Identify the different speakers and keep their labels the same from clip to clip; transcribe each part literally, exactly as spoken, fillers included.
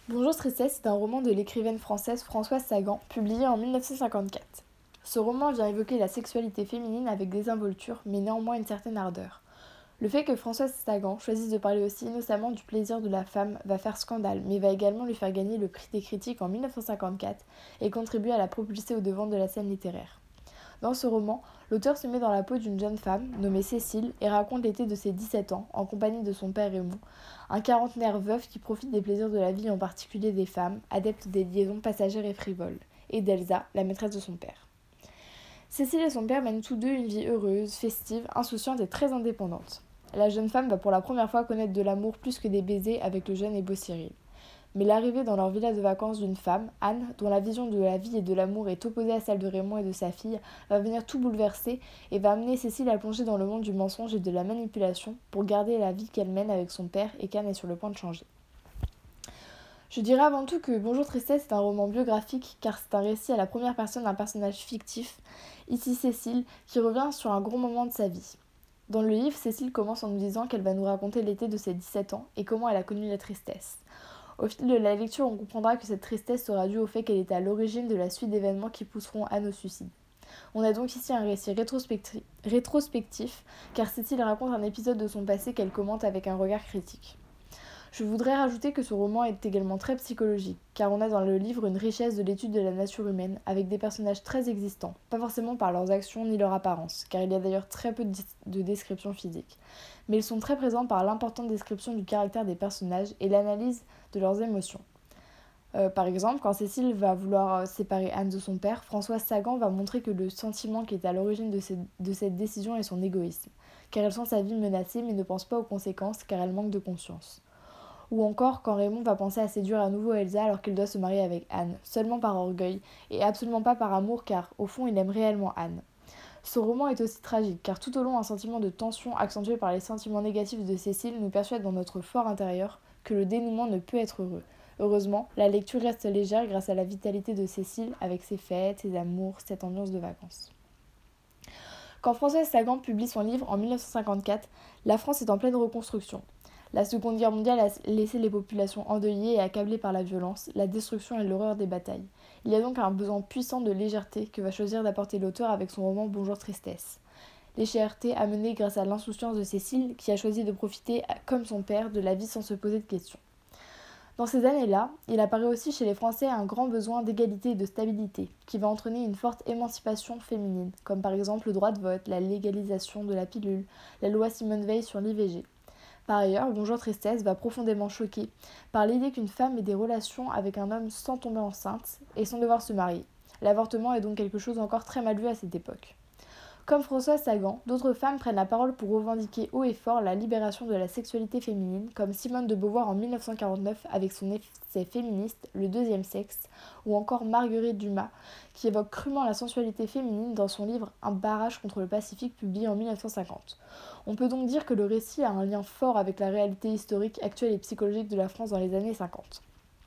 Speaker 1: Bonjour Tristesse est un roman de l'écrivaine française Françoise Sagan, publié en mille neuf cent cinquante-quatre. Ce roman vient évoquer la sexualité féminine avec désinvolture, mais néanmoins une certaine ardeur. Le fait que Françoise Sagan choisisse de parler aussi innocemment du plaisir de la femme va faire scandale, mais va également lui faire gagner le prix des critiques en mille neuf cent cinquante-quatre et contribuer à la propulser au devant de la scène littéraire. Dans ce roman, l'auteur se met dans la peau d'une jeune femme, nommée Cécile, et raconte l'été de ses dix-sept ans, en compagnie de son père Raymond, un quarantenaire veuf qui profite des plaisirs de la vie, en particulier des femmes, adepte des liaisons passagères et frivoles, et d'Elsa, la maîtresse de son père. Cécile et son père mènent tous deux une vie heureuse, festive, insouciante et très indépendante. La jeune femme va pour la première fois connaître de l'amour plus que des baisers avec le jeune et beau Cyril. Mais l'arrivée dans leur villa de vacances d'une femme, Anne, dont la vision de la vie et de l'amour est opposée à celle de Raymond et de sa fille, va venir tout bouleverser et va amener Cécile à plonger dans le monde du mensonge et de la manipulation pour garder la vie qu'elle mène avec son père et qu'Anne est sur le point de changer. Je dirais avant tout que Bonjour Tristesse est un roman biographique car c'est un récit à la première personne d'un personnage fictif, ici Cécile, qui revient sur un gros moment de sa vie. Dans le livre, Cécile commence en nous disant qu'elle va nous raconter l'été de ses dix-sept ans et comment elle a connu la tristesse. Au fil de la lecture, on comprendra que cette tristesse sera due au fait qu'elle est à l'origine de la suite d'événements qui pousseront Anne au suicide. On a donc ici un récit rétrospecti- rétrospectif, car Cécile raconte un épisode de son passé qu'elle commente avec un regard critique. Je voudrais rajouter que ce roman est également très psychologique, car on a dans le livre une richesse de l'étude de la nature humaine, avec des personnages très existants, pas forcément par leurs actions ni leur apparence, car il y a d'ailleurs très peu de descriptions physiques, mais ils sont très présents par l'importante description du caractère des personnages et l'analyse de leurs émotions. Euh, par exemple, quand Cécile va vouloir séparer Anne de son père, Françoise Sagan va montrer que le sentiment qui est à l'origine de, ces, de cette décision est son égoïsme, car elle sent sa vie menacée mais ne pense pas aux conséquences car elle manque de conscience. Ou encore quand Raymond va penser à séduire à nouveau Elsa alors qu'il doit se marier avec Anne, seulement par orgueil, et absolument pas par amour car, au fond, il aime réellement Anne. Ce roman est aussi tragique, car tout au long un sentiment de tension accentué par les sentiments négatifs de Cécile nous persuade dans notre fort intérieur que le dénouement ne peut être heureux. Heureusement, la lecture reste légère grâce à la vitalité de Cécile avec ses fêtes, ses amours, cette ambiance de vacances. Quand Françoise Sagan publie son livre en mille neuf cent cinquante-quatre, la France est en pleine reconstruction. La Seconde Guerre mondiale a laissé les populations endeuillées et accablées par la violence, la destruction et l'horreur des batailles. Il y a donc un besoin puissant de légèreté que va choisir d'apporter l'auteur avec son roman Bonjour Tristesse. Légèreté amenée grâce à l'insouciance de Cécile, qui a choisi de profiter, comme son père, de la vie sans se poser de questions. Dans ces années-là, il apparaît aussi chez les Français un grand besoin d'égalité et de stabilité, qui va entraîner une forte émancipation féminine, comme par exemple le droit de vote, la légalisation de la pilule, la loi Simone Veil sur l'I V G. Par ailleurs, Bonjour Tristesse va profondément choquer par l'idée qu'une femme ait des relations avec un homme sans tomber enceinte et sans devoir se marier. L'avortement est donc quelque chose encore très mal vu à cette époque. Comme Françoise Sagan, d'autres femmes prennent la parole pour revendiquer haut et fort la libération de la sexualité féminine, comme Simone de Beauvoir en mille neuf cent quarante-neuf avec son essai féministe Le deuxième sexe, ou encore Marguerite Dumas, qui évoque crûment la sensualité féminine dans son livre Un barrage contre le Pacifique, publié en mille neuf cent cinquante. On peut donc dire que le récit a un lien fort avec la réalité historique actuelle et psychologique de la France dans les années cinquante.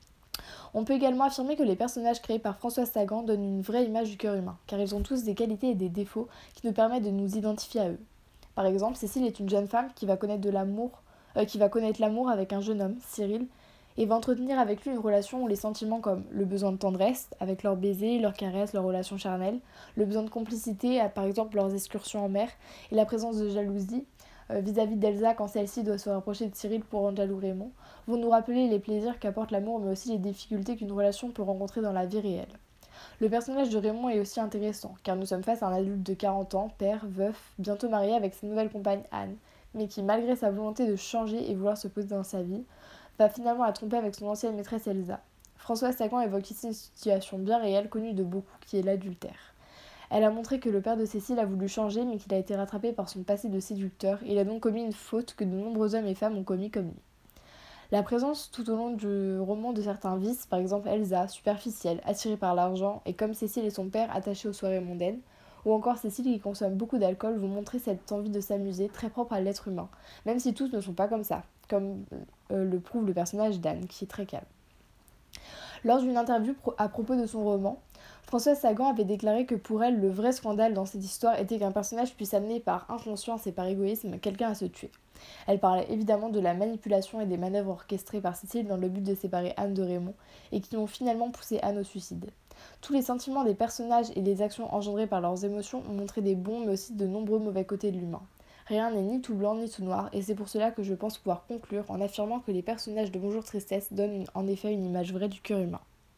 Speaker 1: On peut également affirmer que les personnages créés par Françoise Sagan donnent une vraie image du cœur humain, car ils ont tous des qualités et des défauts qui nous permettent de nous identifier à eux. Par exemple, Cécile est une jeune femme qui va connaître de l'amour, euh, qui va connaître l'amour avec un jeune homme, Cyril, et va entretenir avec lui une relation où les sentiments comme le besoin de tendresse, avec leurs baisers, leurs caresses, leurs relations charnelles, le besoin de complicité, par exemple leurs excursions en mer, et la présence de jalousie, euh, vis-à-vis d'Elsa quand celle-ci doit se rapprocher de Cyril pour rendre jaloux Raymond, vont nous rappeler les plaisirs qu'apporte l'amour mais aussi les difficultés qu'une relation peut rencontrer dans la vie réelle. Le personnage de Raymond est aussi intéressant, car nous sommes face à un adulte de quarante ans, père, veuf, bientôt marié avec sa nouvelle compagne Anne, mais qui, malgré sa volonté de changer et vouloir se poser dans sa vie, va finalement la tromper avec son ancienne maîtresse Elsa. Françoise Sagan évoque ici une situation bien réelle connue de beaucoup, qui est l'adultère. Elle a montré que le père de Cécile a voulu changer, mais qu'il a été rattrapé par son passé de séducteur, et il a donc commis une faute que de nombreux hommes et femmes ont commis comme lui. La présence tout au long du roman de certains vices, par exemple Elsa, superficielle, attirée par l'argent, et comme Cécile et son père attachés aux soirées mondaines, ou encore Cécile qui consomme beaucoup d'alcool, vont montrer cette envie de s'amuser très propre à l'être humain, même si tous ne sont pas comme ça, comme euh, le prouve le personnage d'Anne, qui est très calme. Lors d'une interview pro- à propos de son roman, Françoise Sagan avait déclaré que pour elle, le vrai scandale dans cette histoire était qu'un personnage puisse amener par inconscience et par égoïsme quelqu'un à se tuer. Elle parlait évidemment de la manipulation et des manœuvres orchestrées par Cécile dans le but de séparer Anne de Raymond et qui ont finalement poussé Anne au suicide. Tous les sentiments des personnages et les actions engendrées par leurs émotions ont montré des bons mais aussi de nombreux mauvais côtés de l'humain. Rien n'est ni tout blanc ni tout noir et c'est pour cela que je pense pouvoir conclure en affirmant que les personnages de Bonjour Tristesse donnent une- en effet une image vraie du cœur humain.